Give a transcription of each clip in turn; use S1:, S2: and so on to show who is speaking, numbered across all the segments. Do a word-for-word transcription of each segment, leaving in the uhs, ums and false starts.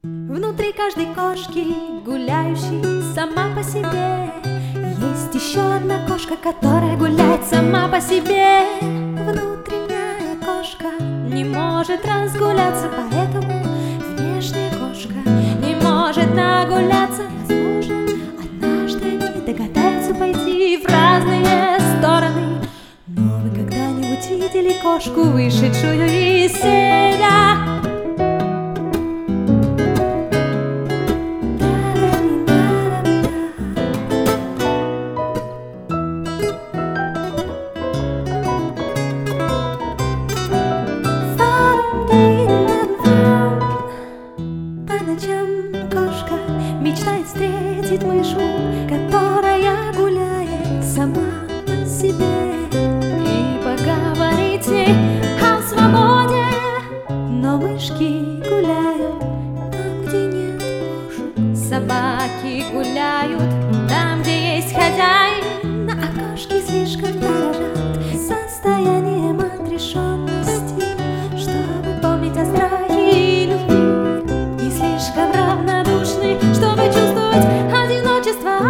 S1: Внутри каждой кошки, гуляющей сама по себе, есть еще одна кошка, которая гуляет сама по себе. Внутренняя кошка не может разгуляться, поэтому внешняя кошка не может нагуляться. Возможно, однажды они догадаются пойти в разные стороны. Но вы когда-нибудь видели кошку, вышедшую из себя? Кошка мечтает встретить мышу, которая гуляет сама по себе, и поговорить с ней о свободе. Но мышки гуляют там, где нет кошек, собаки гуляют там, где есть хозяин, а кошки слишком дорожат состоянием отрешенности, чтобы помнить о страхе и любви. Слишком равнодушны, чтобы чувствовать одиночество.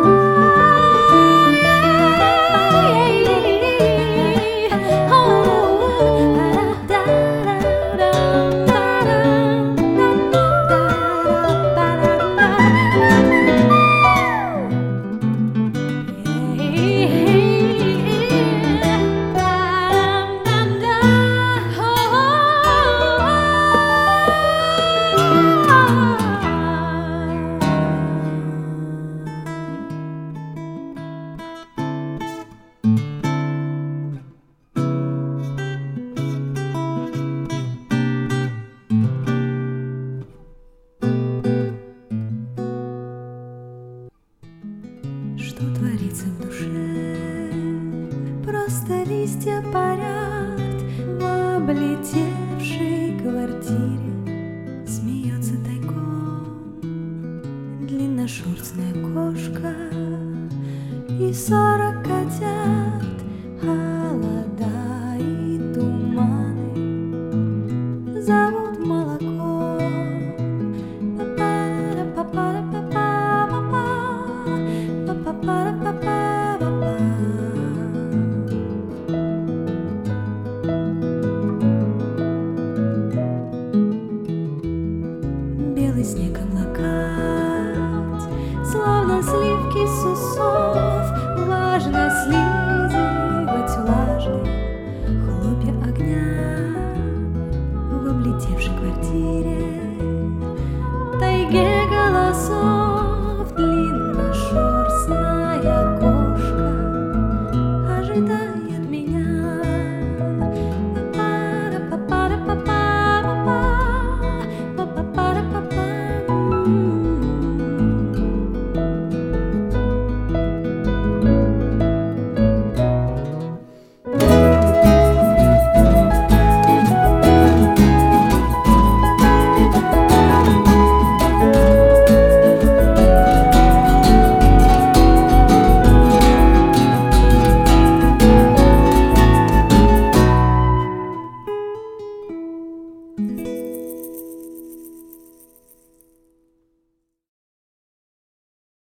S1: Что творится в душе? Просто листья парят в облетевшей квартире. Смеется тайком длинношерстная кошка и сорок котят. Холода и туманы зовут молоко. Белый снег облакать, словно сливки с усов, важно слизывать влажные хлопья огня в облетевшей квартире, тайге голосов.